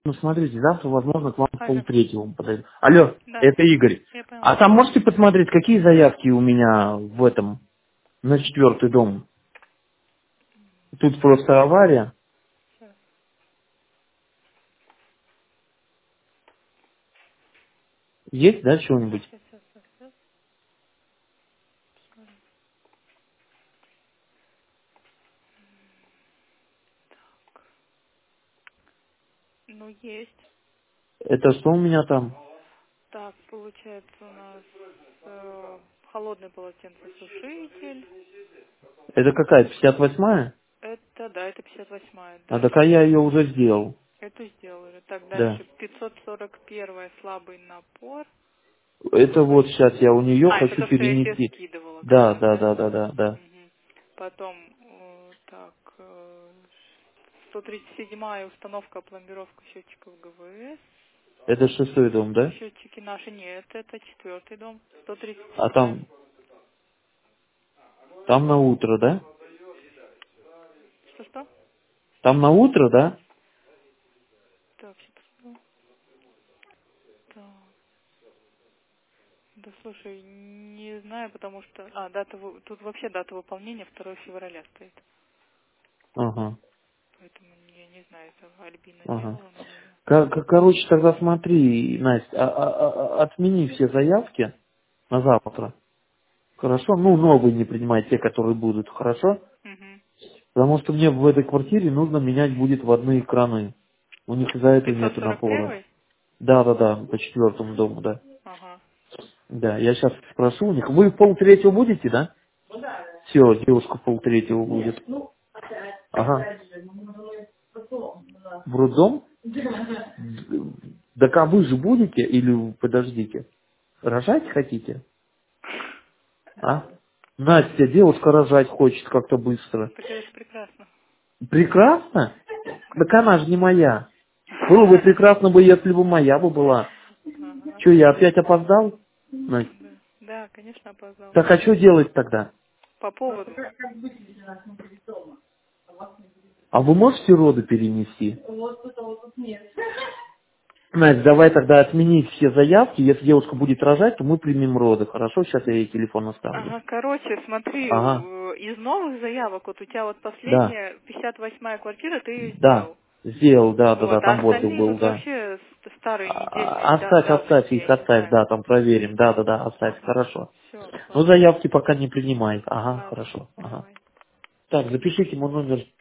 Ну, смотрите, завтра, возможно, к вам в Алло. полтретьего подойду. Алло, Да, это Игорь. я поняла. А там можете посмотреть, какие заявки у меня в этом, на 4-й дом? Тут просто авария. Сейчас, Есть, да, чего-нибудь? сейчас. Ну, есть. Это что у меня там? Так, получается у нас холодный полотенцесушитель. Это какая, 58-я? Это, да, это 58-я. А так а Дальше. я ее уже сделал. Это сделали. Так, Да. дальше 541 слабый напор. Это вот сейчас я у нее А, это хочу то, что я тебе перенести. скидывала как Да, раз, да, да? да, да, да, да. Мгм. Потом, так, 137-я установка пломбировка счетчиков ГВС. Это 6-й дом, да? Счетчики наши нет, это 4-й дом. А 137-я. там на утро, да? Что-что? Там на утро, да? Так, сейчас. Так. Да слушай, не знаю, потому что... тут вообще дата выполнения 2 февраля стоит. Ага, Поэтому я не знаю, это Альбина ага. делала, наверное. Короче, тогда смотри, Настя, отмени все заявки на завтра. Хорошо? Ну, новые не принимай, те, которые будут, хорошо? Угу. Потому что мне в этой квартире нужно менять будет вводные краны. У них из-за этого нету напора. 541? Да, да, да, по 4-му дому, да. Ага. Да, я сейчас спрошу у них. Вы в полтретьего будете, да? Все, девушка в полтретьего будет. Ага. В роддом? Так а вы же будете или подождите? Рожать хотите? А? Настя, девушка рожать хочет как-то быстро. Так это же прекрасно. Прекрасно? Ну, Так она конечно. же не моя. Было бы прекрасно бы, если бы моя бы была. Ага. Че, я опять опоздал? Настя? Да. Да, конечно, опоздал. Так а что делать тогда? По поводу. А вы можете роды перенести? Настя, давай тогда отменить все заявки. Если девушка будет рожать, то мы примем роды. Хорошо? Сейчас я ей телефон оставлю. Ага, короче, смотри, Ага. из новых заявок, вот у тебя вот Да. последняя 58-я квартира, ты ее Да. сделал. Сделал, да, да, да, Вот, а там вот остальные был, тут да. вообще старые, недельные Оставь давности, их, я не оставь, знаю. да, там проверим. Да, да, да, оставь, Ага, хорошо. все, Ну, ладно. заявки пока не принимает. Ага, Ладно, хорошо. Ага. давай. Так, запишите мой номер